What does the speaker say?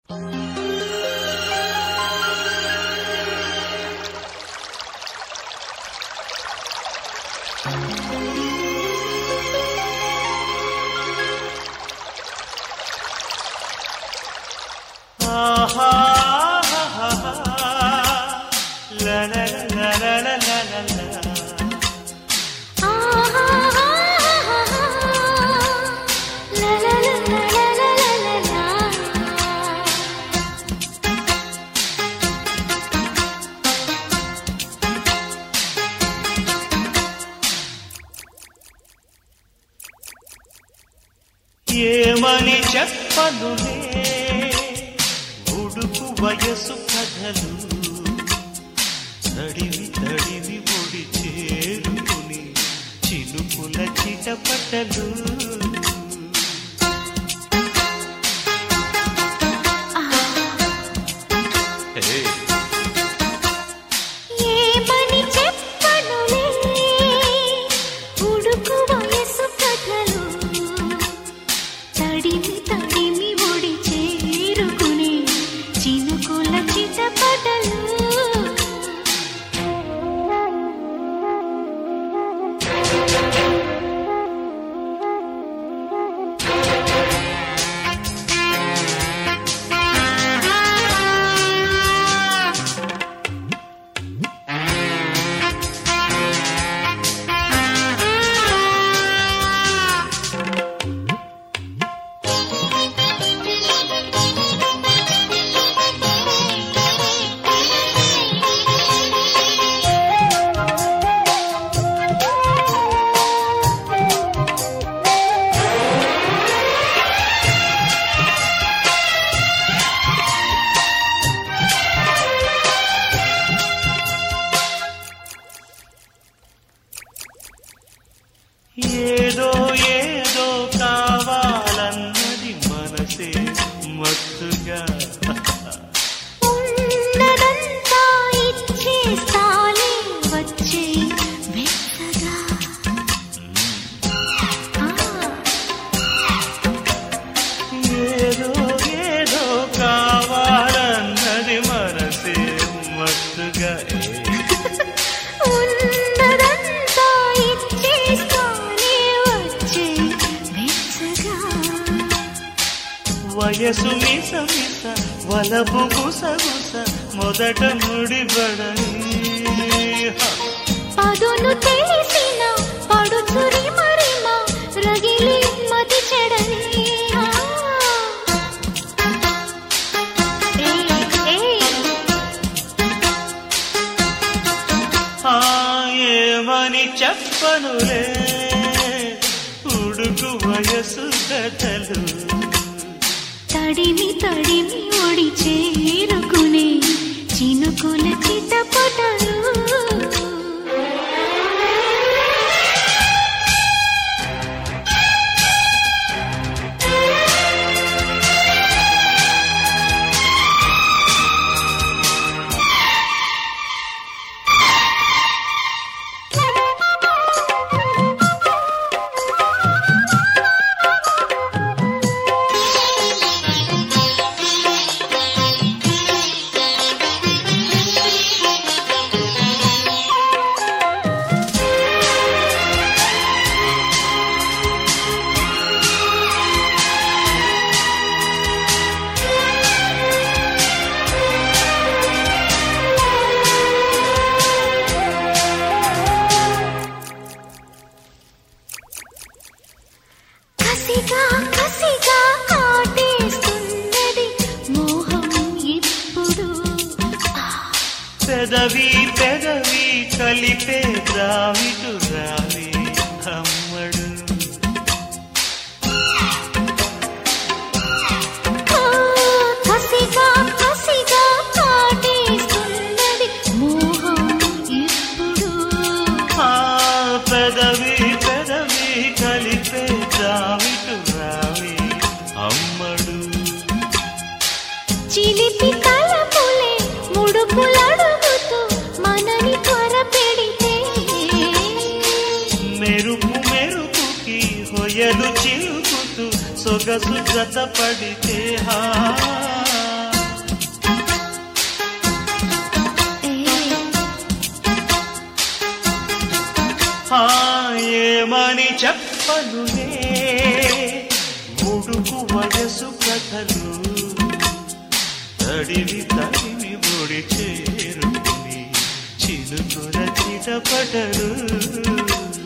ఏమని చెప్పనులే ఉడుకు వయసు కథలు తడివి తడివి ఒడి చేరుకుని చినుకుల చిటపటలు ఏదో ఏదో కావాలన్నది మనసే మత్తుగా ఉన్నదంతా ఇచ్చేస్తాలే వచ్చే మెత్తగా ఏదో ఏదో కావాలన్నది మనసే మత్తుగా వయసు మిస మిస వలపు గుస గుస మొదట ముడిబడని పదును తెలిసిన పడుచురి మరిమా రగిలి మతి చెడని ఏమని చెప్పనులే ఉడుకు వయసు కథలు తడిమి తడిమి ఒడి చేరుకునే చినుకుల చిటపటలు కసిగా కసిగా కాటేస్తున్నది మోహం ఇప్పుడు పెదవి పెదవి కలిపే రావిటు రావి అమ్మడు కసిగా కసిగా కాటేస్తున్నది మోహం ఇప్పుడు పెదవి పెదవి కలిపే రావిటు రావి అమ్మడు చిలిపి తలపులే ముడుపులడుగుతూ మనని త్వర పెడితే మెరుపు మెరుపుకి హొయలు చిలుకుతూ సొగసు జత పడితే చెప్పనులే ముడుకు వయసు కథలు తడివి తడివి ఒడి చేరుకుని చిలుకుల చిటపటలు